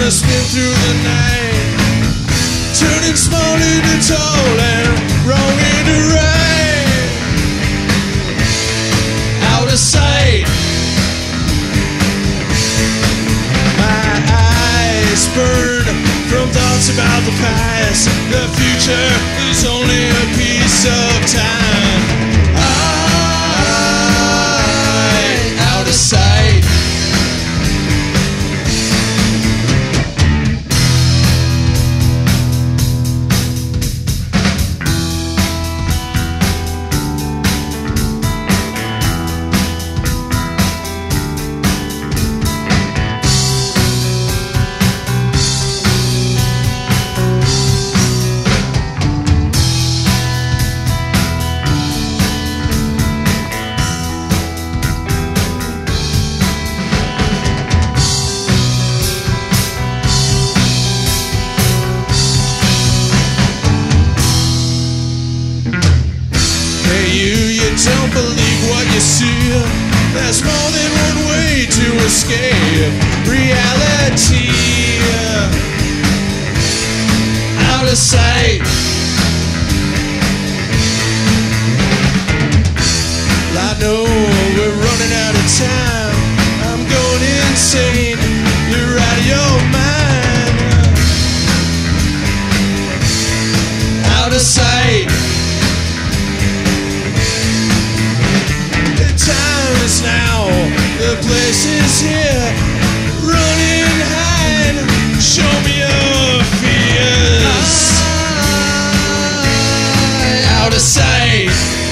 gonna spin through the night, turning small into tall and wrong into right. Out of sight, my eyes burn from thoughts about the past. The future is only a piece of time. Out of sight. Don't believe what you see. There's more than one way to escape reality. Out of sight. I know we're running out of time. I'm going insane. You're out of your mind. Out of sight. Now the place is here. Run and hide. Show me your fears. Out of sight.